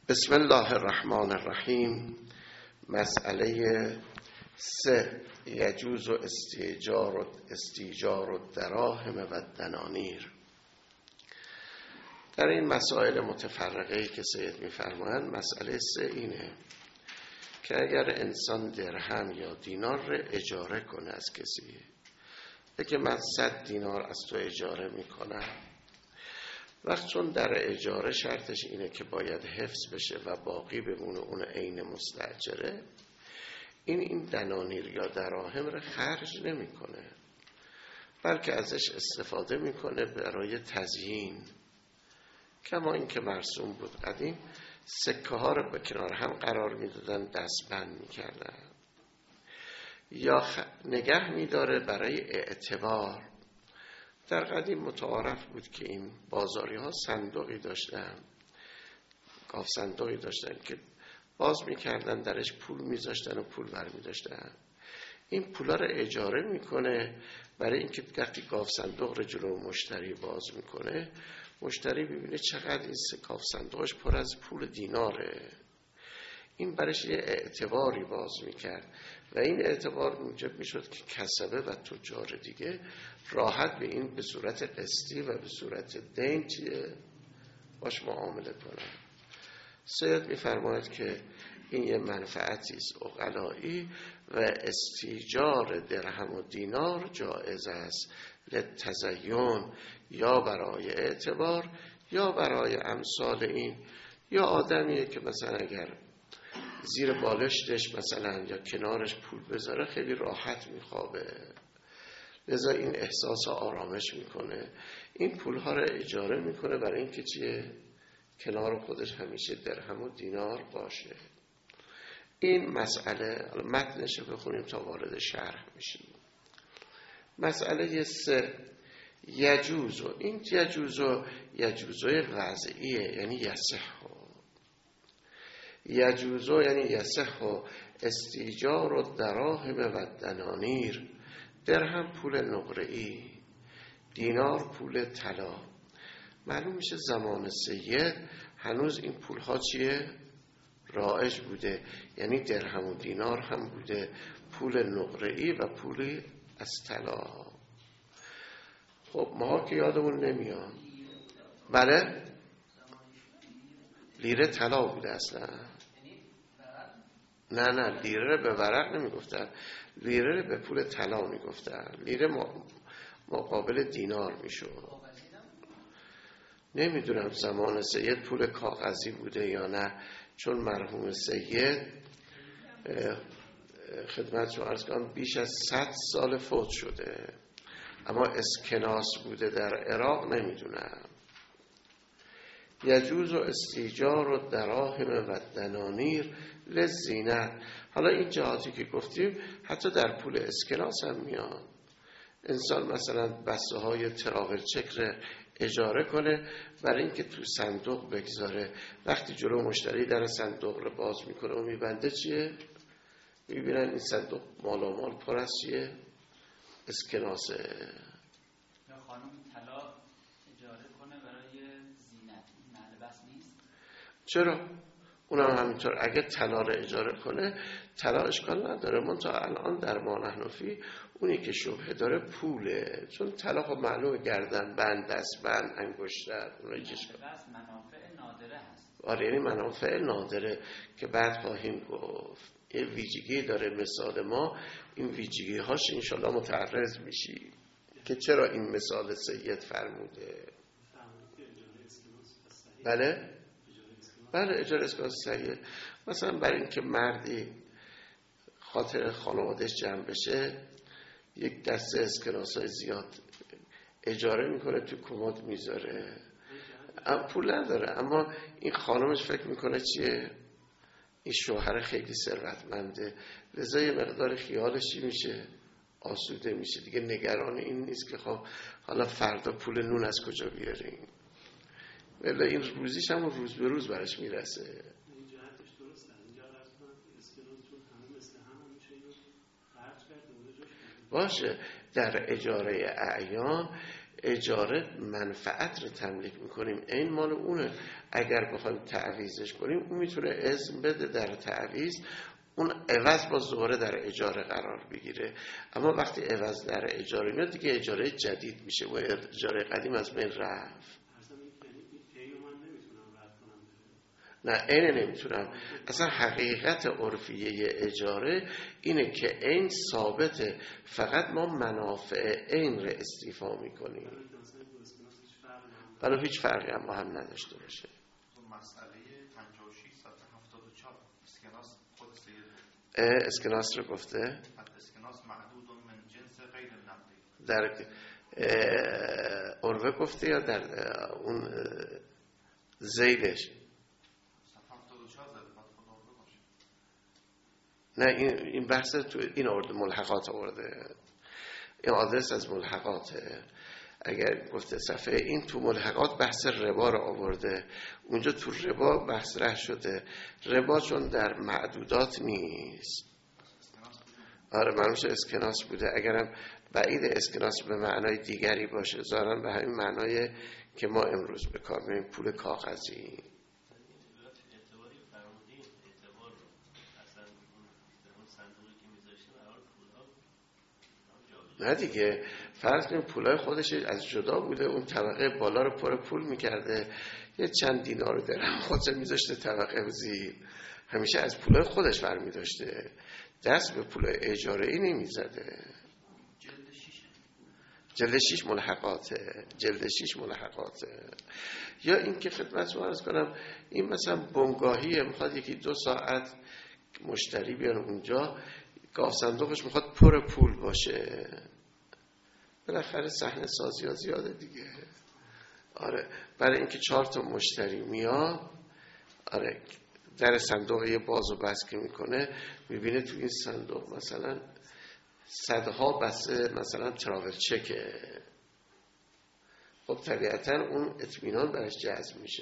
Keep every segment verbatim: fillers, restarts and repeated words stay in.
بسم الله الرحمن الرحیم. مسئله سه، یجوز استیجار و استیجار و دراهم و دنانیر. در این مسائل متفرقه‌ای که سید می‌فرمایند، مسئله سه اینه که اگر انسان درهم یا دینار را اجاره کنه از کسی، بگه من صد دینار از تو اجاره میکنم، وقت چون در اجاره شرطش اینه که باید حفظ بشه و باقی بمونه، اون عین مستاجره، این این دنانیر یا دراهم را خرج نمیکنه، بلکه ازش استفاده میکنه برای تزیین، کما این که مرسوم بود قدیم سکه ها رو به کنار هم قرار میدادن، دستبند میکردن، یا خ... نگه میداره برای اعتبار. در قدیم متعارف بود که این بازاری ها صندوقی داشتن، گاف صندوقی داشتن که باز میکردن، درش پول میذاشتن و پول برمی داشتن. این پولا رو اجاره میکنه برای اینکه وقتی گاف صندوق رو جلو مشتری باز میکنه، مشتری ببینه چقدر این گاف صندوقش پر از پول دیناره. این برش یه اعتباری باز میکرد و این اعتبار موجب میشد که کسبه و تجار دیگه راحت به این به صورت قسطی و به صورت دین چیه باش معامله کنن. سید میفرماید که این یه منفعتی است عقلایی و استیجار درهم و دینار جایز است للتزین، یا برای اعتبار یا برای امثال این. یا آدمیه که مثلا اگر زیر بالشتش مثلا یا کنارش پول بذاره خیلی راحت میخوابه، لذا این احساس آرامش میکنه، این پولها رو اجاره میکنه برای اینکه چیه کنار خودش همیشه درهم و دینار باشه. این مسئله متنش رو بخونیم تا وارد شرح میشیم. مسئله سه، یجوزو. این یجوزو یجوزوی وضعیه، یعنی یصح. یجوزو یعنی یصح استیجار و دراهم و دنانیر. درهم پول نقره‌ای، دینار پول طلا. معلوم میشه زمان سید هنوز این پول ها چیه رایج بوده، یعنی درهم و دینار هم بوده، پول نقره‌ای و پول از طلا. خب ما که یادمون نمیاد. بله لیره طلا بوده اصلا. نه نه لیره به ورق نمیگفتن، لیره به پول طلا میگفتن. لیره مقابل دینار میشد. نمیدونم زمان سید پول کاغذی بوده یا نه، چون مرحوم سید خدمت شما عرض کنم بیش از صد سال فوت شده، اما اسکناس بوده در عراق نمیدونم. یجوز و استیجار و دراهم و دنانیر للزینت. حالا این جهاتی که گفتیم حتی در پول اسکناس هم میاد. انسان مثلا بسته های تراول چک رو اجاره کنه برای اینکه تو صندوق بگذاره، وقتی جلو مشتری در صندوق رو باز میکنه و میبنده چیه میبینن این صندوق مالامال پر از چیه اسکناسه. یا خانم طلا اجاره کنه برای زینت، این محل بس نیست؟ چرا؟ اونم همینطور اگه طلا رو اجاره کنه طلا اشکال نداره، من تا الان در ما نحنفی اونی که شبهه داره پوله، چون طلا خب معلومه گردن بند، دست بند، انگشتر، اونایی که بس منافع نادره هست. آره یعنی منافع نادره که بعد خواهیم گفت. یه ویژگی داره مثال ما، این ویژگی هاش انشالله متعرض میشی که چرا این مثال سید فرموده. بله بله اجاره اسکناس سید. مثلا برای اینکه مردی خاطر خانوادهش جمع بشه یک دسته اسکناس های زیاد اجاره میکنه، تو کمد میذاره، پول نداره، اما این خانمش فکر میکنه چیه این شوهر خیلی ثروتمنده، لذا یه مقدار خیالش میشه آسوده میشه دیگه، نگران این نیست که خب حالا فردا پول نون از کجا بیاریم، ولی این روزیش هم روز به روز برش میرسه. این جهتش درسته. اینجا عرض کنم اسکناس چون همه مثل هم همیشه اینو خرج کرد دوره جاش باشه. در اجاره اعیان اجاره منفعت رو تملیک میکنیم، این مال اونه. اگر بخوایم تعویضش کنیم اون میتونه اذن بده در تعویض، اون عوض با دوباره در اجاره قرار بگیره. اما وقتی عوض در اجاره میاد دیگه اجاره جدید میشه و اجاره قدیم از بین رفت. نه اینه نمیتونم. اصلا حقیقت عرفیه اجاره اینه که این ثابته، فقط ما منافع این رو استیفا میکنیم، ولی هیچ فرقی هم با هم نداشته باشه. مسئله پنجاه و شش صفحه هفتاد و چهار اسکناس خود سید اسکناس رو گفته اسکناس محدود من جنس غیر نقدی در عروه گفته یا در اون زیلش؟ نه این این بحث تو این آورده، ملحقات آورده، این آدرس از ملحقاته. اگر گفته صفحه این تو ملحقات بحث ربا رو آورده، اونجا تو ربا بحث ره شده. ربا چون در معدودات نیست. آره منوش اسکناس بوده. اگرم بعید اسکناس به معنای دیگری باشه، ظاهرا به همین معنای که ما امروز به کار می‌بریم، پول کاغذی. نه دیگه، فرض کنیم پولای خودش از جدا بوده، اون طبقه بالا رو پر پول میکرده، یه چند دینار رو درهم خودش میذاشته طبقه زیر، همیشه از پولای خودش برمی داشته، دست به پولای اجاره ای نمیزده. جلد شیش ملحقاته، جلد شیش ملحقاته. یا این که خدمت رو عرض کنم، این مثلا بنگاهیه، میخواد یکی دو ساعت مشتری بیان اونجا، گاف صندوقش میخواد پر پول باشه، بالاخره صحنه سازی ها زیاده دیگه. آره برای اینکه چهار تا مشتری میاد، آره در صندوق یه باز و بس که میکنه، میبینه تو این صندوق مثلا صدها بسته مثلا تراول چکه، خب طبیعتا اون اطمینان برش جذب میشه.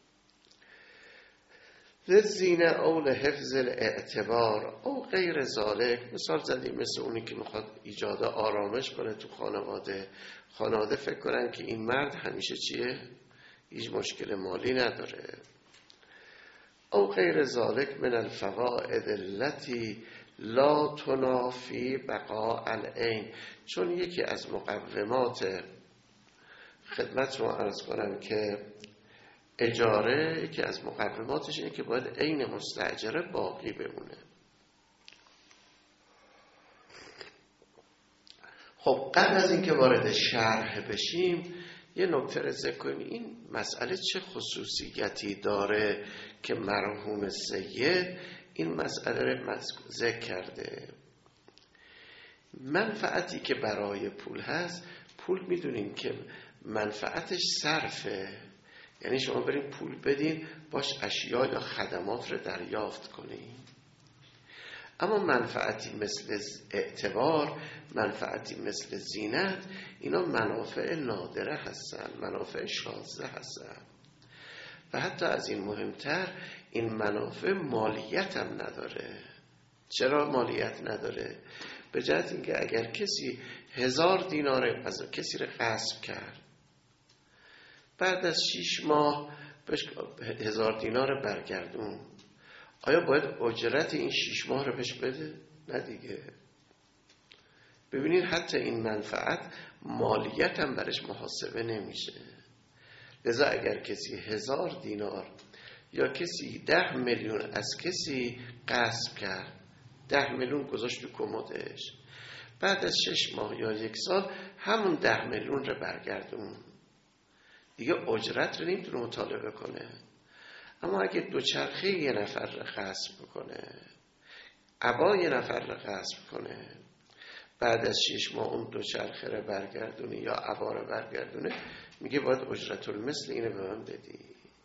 للزینه او لحفظ الاعتبار او غیر ذالک. مثال زدیم مثل اونی که میخواد ایجاد آرامش کنه تو خانواده، خانواده فکر کنن که این مرد همیشه چیه، هیچ مشکل مالی نداره. او غیر ذالک من الفوائد التي لا تنافی بقاء العین. چون یکی از مقومات خدمت رو عرض کنم که اجاره، یکی از مقوماتش اینه که باید عین مستاجره باقی بمونه. خب قبل از اینکه وارد شرح بشیم یه نکته رو ذکر کنیم، این مسئله چه خصوصیتی داره که مرحوم سید این مسئله رو ذکر کرده. منفعتی که برای پول هست، پول میدونیم که منفعتش صرفه، یعنی شما بریم پول بدین باش اشیا یا خدمات رو دریافت کنین. اما منفعتی مثل اعتبار، منفعتی مثل زینت، اینا منافع نادره هستن، منافع شاذه هستن. و حتی از این مهمتر، این منافع مالیت هم نداره. چرا مالیت نداره؟ به جهت اینکه اگر کسی هزار دینار از کسی رو غصب کرد، بعد از شیش ماه بهش هزار دینار برگردون، آیا باید اجرت این شیش ماه رو بهش بده؟ نه دیگه. ببینید حتی این منفعت مالیت هم برش محاسبه نمیشه. لذا اگر کسی هزار دینار یا کسی ده میلیون از کسی غصب کرد، ده میلیون گذاشت تو کمدش، بعد از شش ماه یا یک سال همون ده میلیون رو برگردون، دیگه اجرت رو نمیتونه مطالبه کنه. اما اگه دوچرخه یه نفر رو غصب کنه، عبا یه نفر رو غصب کنه، بعد از شش ماه اون دوچرخه رو برگردونه یا عبا رو برگردونه، میگه باید اجرت المثل اینو به من بدی.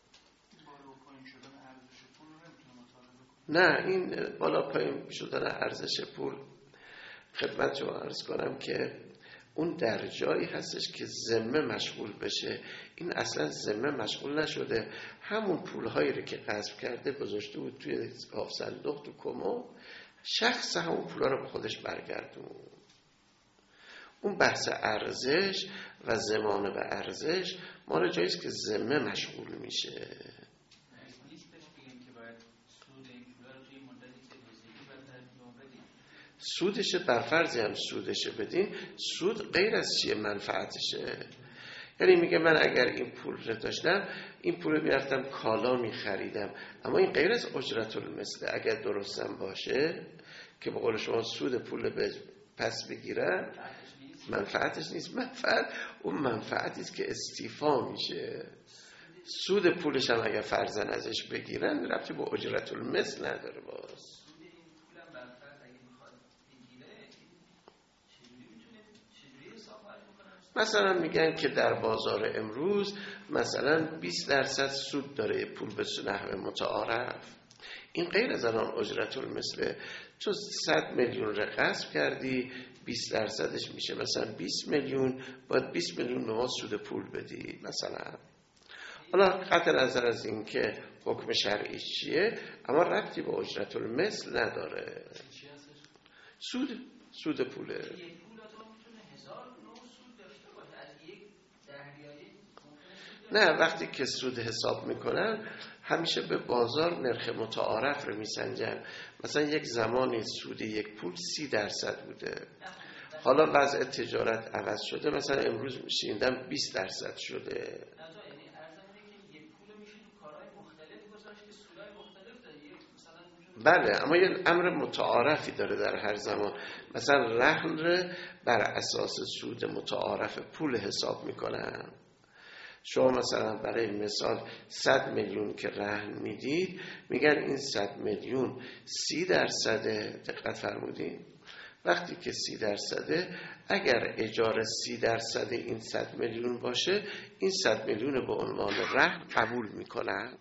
نه این بالا پایین شدن ارزش پول، خدمت رو عرض کنم که اون در جایی هستش که ذمه مشغول بشه. این اصلا ذمه مشغول نشده، همون پولهایی رو که غصب کرده گذاشته بود توی گاف صندوق تو کمد، شخص همون پولا رو به خودش برگردون. اون بحث ارزش و زمانه و ارزش ما رو جاییست که ذمه مشغول میشه. سودش بر فرضی هم سودش بدین، سود غیر از چیه؟ منفعتشه. یعنی میگه من اگر این پول رو داشتم، این پول رو میرفتم کالا میخریدم، اما این غیر از اجرت المثل اگر درستم باشه که به قول شما سود پول به پس بگیرم، منفعتش نیست. منفعت اون منفعتی است که استیفا میشه. سود پولش هم اگر فرضاً ازش بگیرن ربطی به اجرت المثل نداره. باز مثلا میگن که در بازار امروز مثلا بیست درصد سود داره پول به نحو متعارف. این غیر از الان اجرت المثل. تو صد میلیون رو غصب کردی، بیست درصدش میشه مثلا بیست میلیون، باید بیست میلیون به ما سود پول بدی مثلا. حالا قطع نظر از این که حکم شرعی چیه، اما ربطی به اجرت المثل نداره. سود سود پوله. نه، وقتی که سود حساب میکنن همیشه به بازار نرخ متعارف رو میسنجن. مثلا یک زمانی سود یک پول سی درصد بوده، حالا وضع تجارت عوض شده، مثلا امروز میشیندم بیست درصد شده. بله، اما یه امر متعارفی داره در هر زمان. مثلا رهن رو بر اساس سود متعارف پول حساب میکنن. شما مثلا برای مثال صد میلیون که رهن میدید، میگن این صد میلیون سی درصده. دقت فرمودین؟ وقتی که سی درصده، اگر اجاره سی درصد این صد میلیون باشه، این صد میلیون به عنوان رهن قبول میکنن.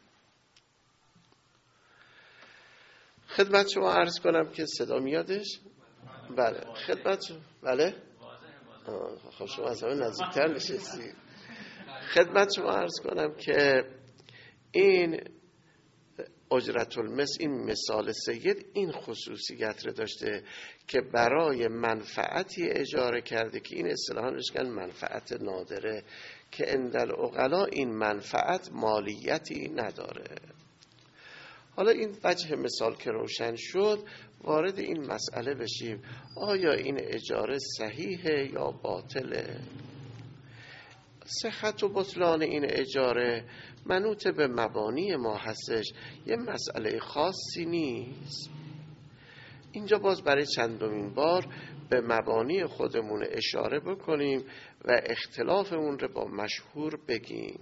خدمت شما عرض کنم که صدا میادش؟ بله خدمت شما. بله خب شما از همه نزدیکتر نشستید. خدمت شما عرض کنم که این اجرت المثل، این مثال سید، این خصوصیت رو داشته که برای منفعتی اجاره کرده که این اصطلاحاً بهش میگن منفعت نادره، که عند العقلا این منفعت مالیتی نداره. حالا این وجه مثال که روشن شد، وارد این مسئله بشیم. آیا این اجاره صحیحه یا باطله؟ صحت و بطلان این اجاره منوط به مبانی ما هستش، یه مسئله خاصی نیست. اینجا باز برای چندمین بار به مبانی خودمون اشاره بکنیم و اختلافمون رو با مشهور بگیم.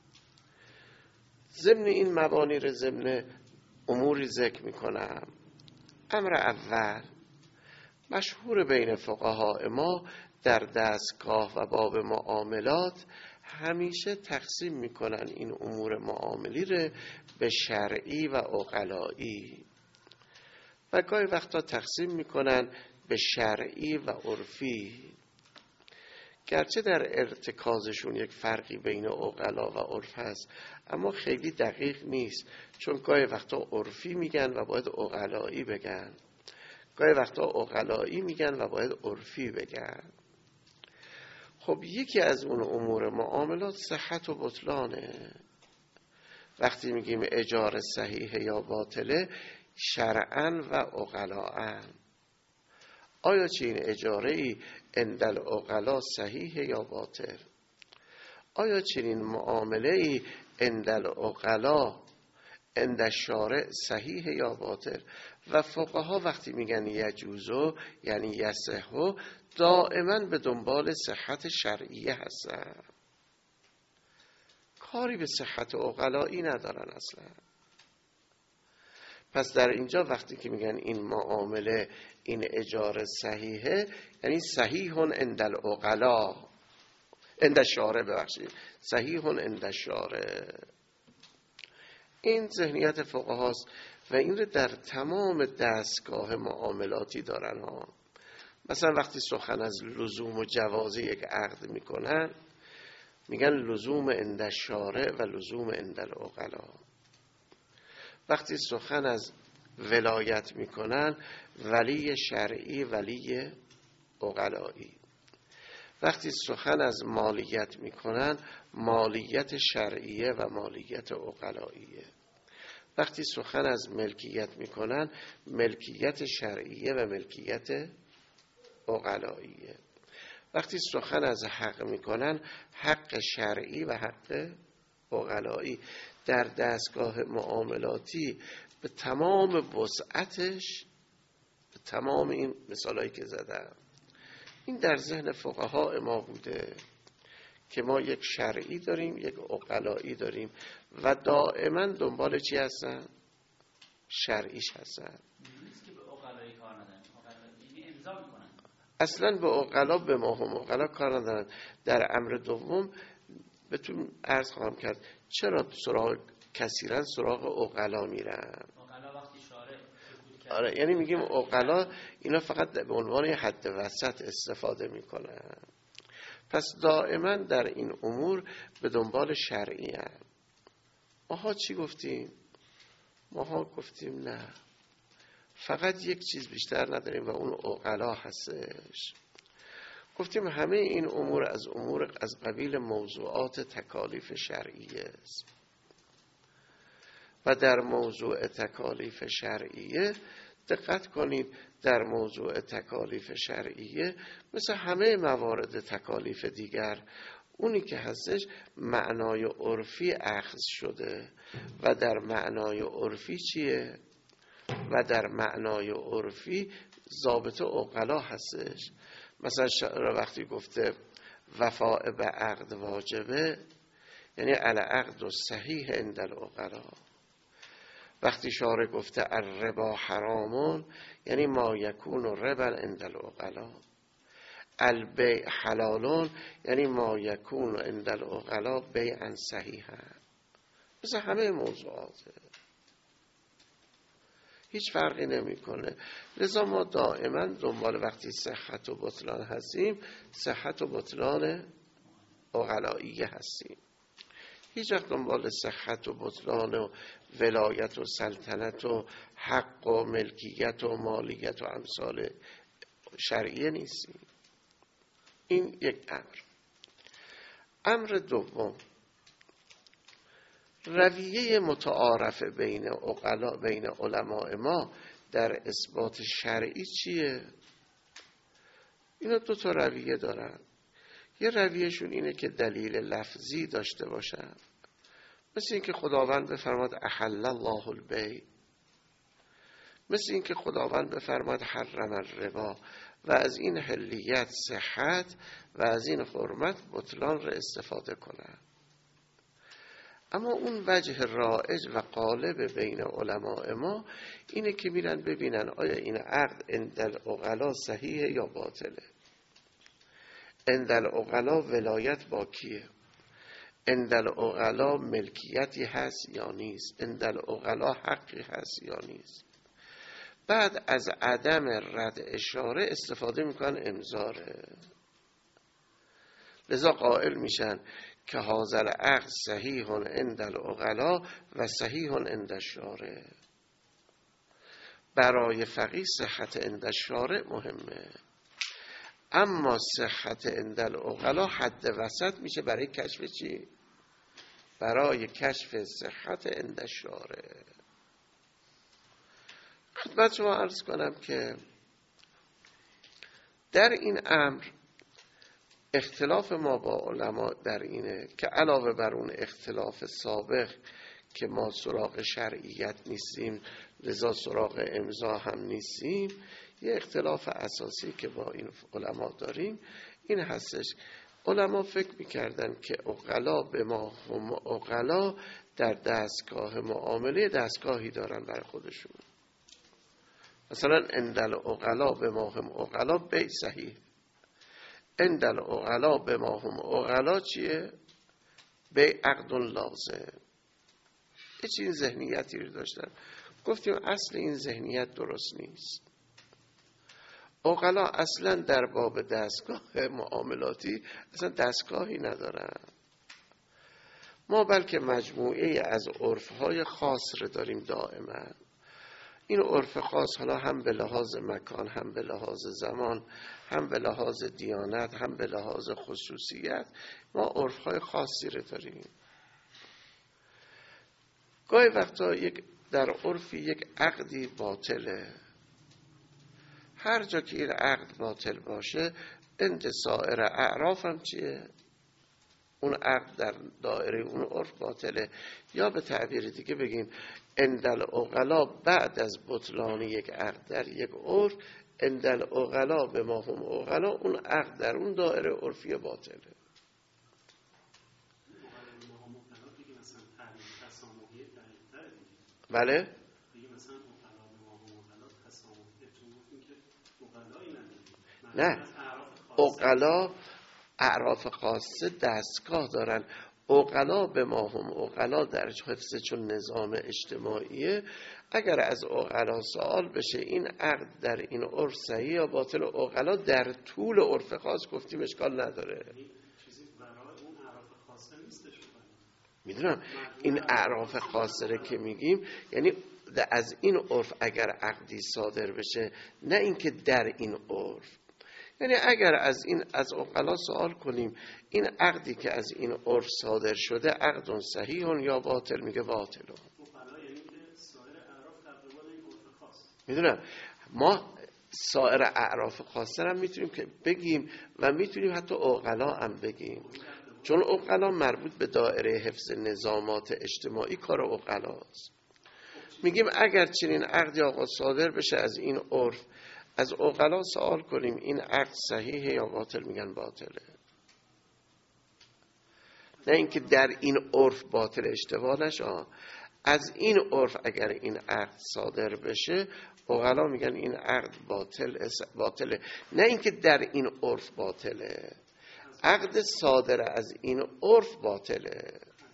ضمن این مبانی رو ضمن اموری ذکر میکنم. امر اول، مشهور بین فقهای ما در دستگاه و باب معاملات همیشه تقسیم میکنن این امور معاملی رو به شرعی و عقلایی، و گاهی وقتا تقسیم میکنن به شرعی و عرفی. گرچه در ارتکازشون یک فرقی بین عقلا و عرف هست، اما خیلی دقیق نیست، چون گاهی وقتا عرفی میگن و باید عقلایی بگن، گاهی وقتا عقلایی میگن و باید عرفی بگن. خب یکی از اون امور معاملات صحت و بطلانه. وقتی میگیم اجاره صحیحه یا باطله، شرعاً و عقلاً. آیا چه این اجاره ای عند العقلا صحیحه یا باطل؟ آیا چنین معامله ای عند العقلا عند الشارع صحیحه یا باطل؟ و فقها وقتی میگن یجوزو یعنی یصحو، دائما به دنبال صحت شرعیه هستن، کاری به صحت عقلایی ندارن اصلا. پس در اینجا وقتی که میگن این معامله، این اجاره صحیحه، یعنی صحیح عند العقلا، عند الشارع، ببخشید صحیح عند الشارع. این ذهنیت فقهاست و این رو در تمام دستگاه معاملاتی دارن ها. مثلا وقتی سخن از لزوم و جواز یک عقد میکنن، میگن لزوم عند الشارع و لزوم عند العقلا. وقتی سخن از ولایت میکنن، ولی شرعی ولی عقلایی. وقتی سخن از مالیت میکنن مالیت شرعیه و مالیت عقلاییه. وقتی سخن از ملکیت میکنن ملکیت شرعیه و ملکیت عقلاییه. وقتی سخن از حق میکنن حق شرعی و حق عقلایی. در دستگاه معاملاتی به تمام وسعتش، به تمام این مثالایی که زدم، این در ذهن فقها ما بوده که ما یک شرعی داریم یک عقلایی داریم و دائما دنبال چی هستن؟ شرعیش هستن. نیست که به عقلایی کار ندارن، عقلایی امضا میکنن. اصلا به عقلا به ما هم عقلا کار ندارن. در امر دوم بهتون عرض خواهم کرد چرا سراغ کثیرا سراغ عقلا میرن. عقلا وقتی شارع آره، یعنی میگیم عقلا اینا فقط به عنوان حد وسط استفاده میکنن. پس دائما در این امور به دنبال شرعی هم. ماها چی گفتیم؟ ماها گفتیم نه، فقط یک چیز بیشتر نداریم و اون عقلا هستش. گفتیم همه این امور از امور از قبیل موضوعات تکالیف شرعیه است و در موضوع تکالیف شرعیه دقت کنید، در موضوع تکالیف شرعیه مثل همه موارد تکالیف دیگر اونی که هستش معنای عرفی اخذ شده و در معنای عرفی چیه؟ و در معنای عرفی ضابط عقلا هستش. مثلا وقتی گفته وفاء به عقد واجبه یعنی العقد و صحیح عند العقلا. وقتی شارع گفته الربا حرامون یعنی ما یکون ربا عند العقلا. البیع حلالون یعنی ما یکون عند العقلا بیعا صحیحا. مثل همه موضوعاته، هیچ فرقی نمیکنه. لذا ما دائما دنبال وقتی صحت و بطلان هستیم صحت و بطلان عقلایی هستیم. هیچ وقت دنبال صحت و بطلان و ولایت و سلطنت و حق و ملکیت و مالیت و امثال شرعیه نیستیم. این یک امر. امر دوم، رویه متعارف بین عقلا بین علماء ما در اثبات شرعی چیه؟ اینا دو تا رویه دارن. یه رویهشون اینه که دلیل لفظی داشته باشن، مثل این که خداوند بفرماد احل الله البیع، مثل این که خداوند بفرماد حرم الربا و از این حلیت صحت و از این حرمت بطلان را استفاده کنن. اما اون وجه رائج و غالب بین علماء ما اینه که میرن ببینن آیا این عقد عند العقلا صحیحه یا باطله. عند العقلا ولایت با کیه؟ عند العقلا ملکیتی هست یا نیست؟ عند العقلا حقی هست یا نیست؟ بعد از عدم رد اشاره استفاده میکنن امضاره. لذا قائل میشن که هذا عقد صحیح عند العقلا و صحیح عند الشارع. برای فقیه صحت عند الشارع مهمه، اما صحت عند العقلا حد وسط میشه برای کشف چی؟ برای کشف صحت عند الشارع. خدمت شما عرض کنم که در این امر اختلاف ما با علما در اینه که علاوه بر اون اختلاف سابق که ما سراغ شرعیت نیستیم لذا سراغ امضا هم نیستیم، یه اختلاف اساسی که با این علما داریم این هستش. علما فکر میکردن که عقلا به ما هم عقلا در دستگاه معامله دستگاهی دارن برای خودشون. مثلا عند العقلا به ما هم عقلا بیع صحیح، عند العقلا به ما هم عقلا چیه؟ بیع عقد لازم. یه چین ذهنیتی رو داشتن. گفتیم اصل این ذهنیت درست نیست. عقلا اصلا در باب دستگاه معاملاتی اصلا دستگاهی ندارن. ما بلکه مجموعه از عرفهای خاص رو داریم دائما. این عرف خاص حالا هم به لحاظ مکان، هم به لحاظ زمان، هم به لحاظ دیانت، هم به لحاظ خصوصیت، ما عرفهای خاصی رو داریم. گاهی وقتا یک در عرفی یک عقدی باطله، هر جا که این عقد باطل باشه انت سایر اعراف هم چیه؟ اون عقد در دایره اون عرف باطله. یا به تعبیر دیگه بگیم اندل عقلا بعد از بطلان یک عقد در یک عرف، اندل عقلا به ما هم عقلا، اون عقد در اون دایره عرفی باطله. بله؟ نه، عقلا اعراف خاصه دستگاه دارن. عقلا به ما هم عقلا در حفظ چون نظام اجتماعیه، اگر از عقلا سوال بشه این عقد در این عرف صحیح یا باطل، عقلا در طول عرف خاص گفتیم اشکال نداره. میدونم این اعراف خاصه که میگیم یعنی از این عرف اگر عقدی صادر بشه، نه اینکه در این عرف. یعنی اگر از این از عقلا سوال کنیم این عقدی که از این عرف صادر شده عقد صحیح یا باطل، میگه باطل. میدونم ما سایر اعراف خاصه هم میتونیم که بگیم و میتونیم حتی عقلا هم بگیم، چون عقلا مربوط به دایره حفظ نظامات اجتماعی کار عقلاست. میگیم اگر چنین عقدی آقا صادر بشه از این عرف، از عقلا سوال کنیم این عقد صحیحه یا باطل، میگن باطله. نه اینکه در این عرف باطل اشتباه نشه، از این عرف اگر این عقد صادر بشه عقلا میگن این عقد باطل باطله. نه اینکه در این عرف باطله، عقد صادر از این عرف باطله.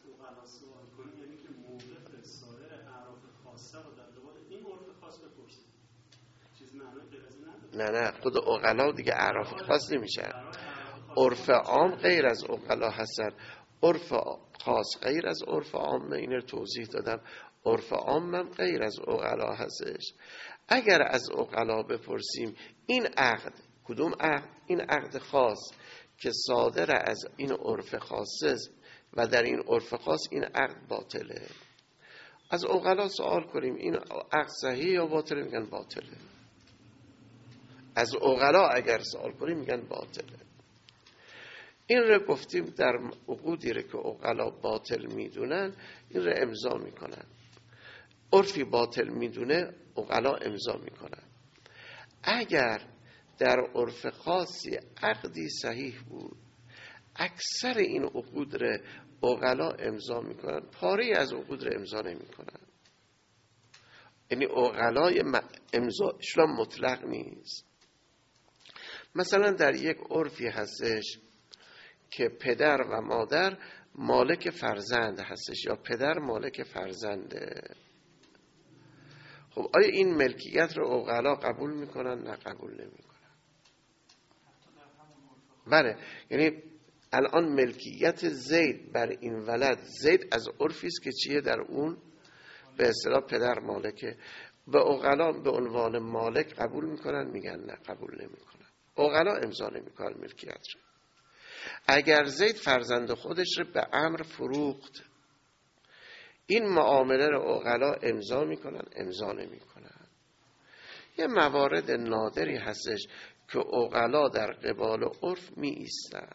نه نه خود عقلا دیگه اعراف خاص نمیشه. عرف عام غیر از عقلا هستن، عرف خاص غیر از عرف عام. این رو توضیح دادم. عرف عام هم غیر از عقلا هستش. اگر از عقلا بپرسیم این عقد کدوم عقد؟ این عقد خاص که صادر از این عرف خاصه و در این عرف خاص این عقد باطله، از عقلا سوال کنیم این عقد صحیح یا باطله، میگن باطله. از عقلا اگر سوال کنیم میگن باطله. این رو گفتیم در عقودی رو که عقلا باطل میدونن این رو امضا میکنن. عرفی باطل میدونه عقلا امضا میکنن. اگر در عرف خاصی عقدی صحیح بود، اکثر این عقود رو عقلا امضا میکنن، پاره از عقود رو امضا نمیکنن. یعنی عقلای امضاشون مطلق نیست. مثلا در یک عرفی هستش که پدر و مادر مالک فرزند هستش یا پدر مالک فرزنده. خب آیا این ملکیت رو عقلا قبول میکنن؟ نه قبول نمیکنن. بله، یعنی الان ملکیت زید بر این ولد، زید از عرفی است که چیه در اون به اصطلاح پدر مالکه، به عقلا به عنوان مالک قبول میکنن؟ میگن نه قبول نمیکنن. عقلا امضا نمیکنن ملکیت رو. اگر زید فرزند خودش رو به عمرو فروخت، این معامله رو عقلا امضا میکنن؟ امضا نمیکنن. یه موارد نادری هستش که عقلا در قبال عرف می ایستن.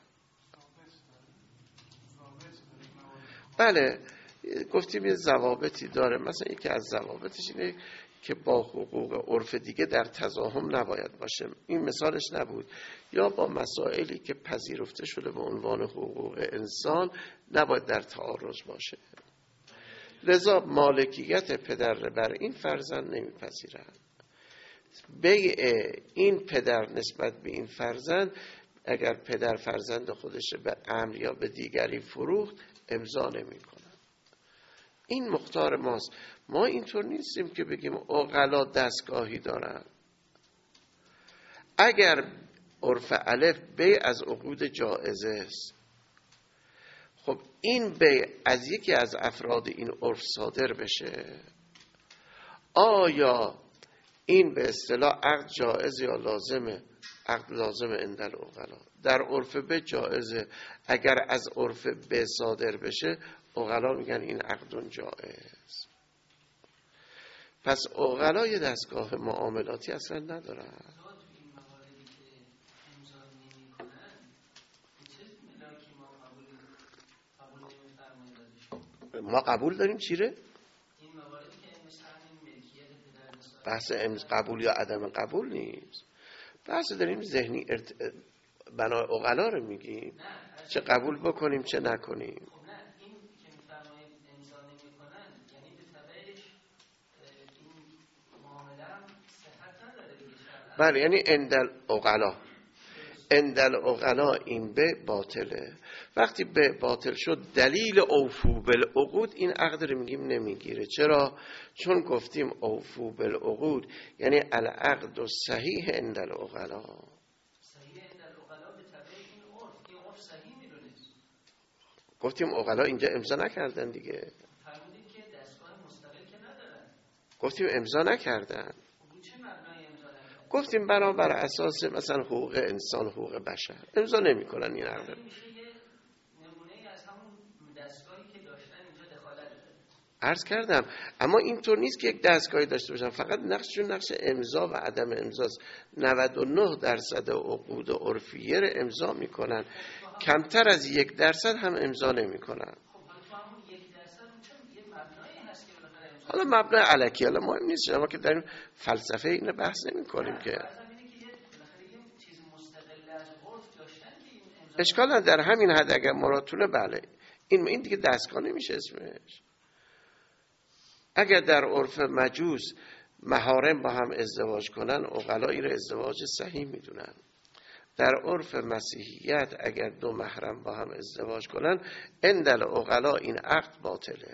بله گفتیم یه ضوابطی داره. مثلا یکی از ضوابطش اینه که با حقوق عرف دیگه در تزاحم نباید باشه. این مثالش نبود. یا با مسائلی که پذیرفته شده به عنوان حقوق انسان نباید در تعارض باشه. لذا مالکیت پدر بر این فرزند نمیپذیرند. بیع این پدر نسبت به این فرزند، اگر پدر فرزند خودش به امر یا به دیگری فروخت امضا نمیکنه. این مختار ماست. ما اینطور نیستیم که بگیم عقلا دستگاهی دارن. اگر عرف الف بیع از عقود جائزه است، خب این بیع از یکی از افراد این عرف صادر بشه، آیا این به اصطلاح عقد جائز یا لازمه؟ عقد لازمه عند العقلا. در عرف به جائزه. اگر از عرف به صادر بشه عقلا میگن این عقد جائز. پس عقلا یه دستگاه معاملاتی اصلا ندارن. ما قبول داریم چیره؟ بحث قبول یا عدم قبول نیست. بحث داریم ذهنی ارت... بنای عقلا رو میگیم چه قبول بکنیم چه نکنیم. خب نه این که میفرمایید امضا نمیکنن یعنی به تبعش این معامله هم صحت نداره دیگه. بله یعنی اندل عقلا اندل عقلا این به باطله. وقتی به باطل شد دلیل اوفو بالعقود این عقد رو میگیم نمیگیره. چرا؟ چون گفتیم اوفو بالعقود یعنی العقد صحیح اندل عقلا. صحیح اندل عقلا به تبع این عرف، این عرف صحیح میدونید. گفتیم عقلا اینجا امضا نکردن دیگه. فرمودید که دستگاه مستقل که ندارن. گفتیم امضا نکردن. چه مبنای امضا نکردن؟ گفتیم بنا بر اساس مثلا حقوق انسان حقوق بشر امضا نمیکنن این عقد. عرض کردم اما اینطور نیست که یک دستگاهی داشته باشن، فقط نقششون نقش امضا و عدم امضاست. نود و نه درصد عقود عرفیه رو امضا میکنن، کمتر از یک درصد هم امضا نمیکنن. حالا مبنای الکی، حالا مهم نیست، اما که در این فلسفه اینو بحث نمی کنیم که اشکال در همین حد اگر مراتونه بله این این دیگه دستگاه نمیشه اسمش. اگر در عرف مجوز محارم با هم ازدواج کنن عقلا این رو ازدواج صحیح میدونن. در عرف مسیحیت اگر دو محرم با هم ازدواج کنن اندل عقلا این عقد باطله.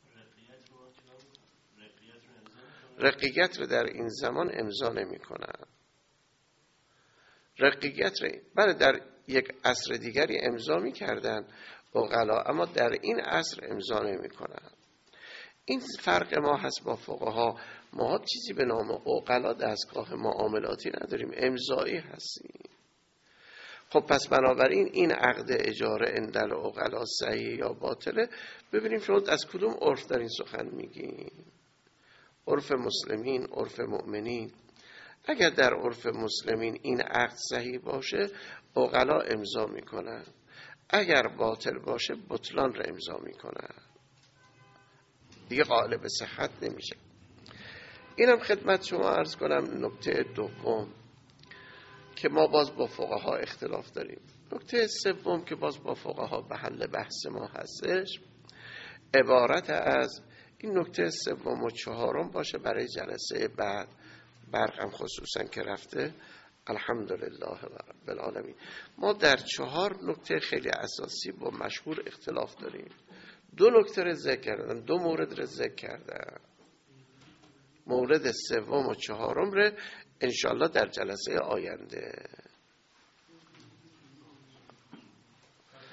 رقیقت رو در این زمان امضا نمی کنن. رقیقت رو بله در یک عصر دیگری امضا می کردن عقلا، اما در این عصر امضا نمی کنن. این فرق ما هست با فقها. ما چیزی به نام عقلا دستگاه معاملاتی نداریم، امضایی هستیم. خب پس بنابراین این عقد اجاره اندل عقلا صحیح یا باطله. ببینیم شما از کدوم عرف در این سخن میگیم؟ عرف مسلمین، عرف مؤمنین. اگر در عرف مسلمین این عقد صحیح باشه عقلا امضا میکنن، اگر باطل باشه بطلان را امضا میکنن، دیگه قائل به صحت نمیشه. اینم خدمت شما عرض کنم نکته دوم که ما باز با فقها اختلاف داریم. نکته سوم که باز با فقها به حل بحث ما هستش عبارت از این نکته سوم و چهارم باشه برای جلسه بعد. برقم خصوصا که رفته الحمدلله رب العالمین. ما در چهار نکته خیلی اساسی با مشهور اختلاف داریم. دو نکته رو ذکر کردن، دو مورد رو ذکر کردن. مورد سوم و چهارم رو انشالله در جلسه آینده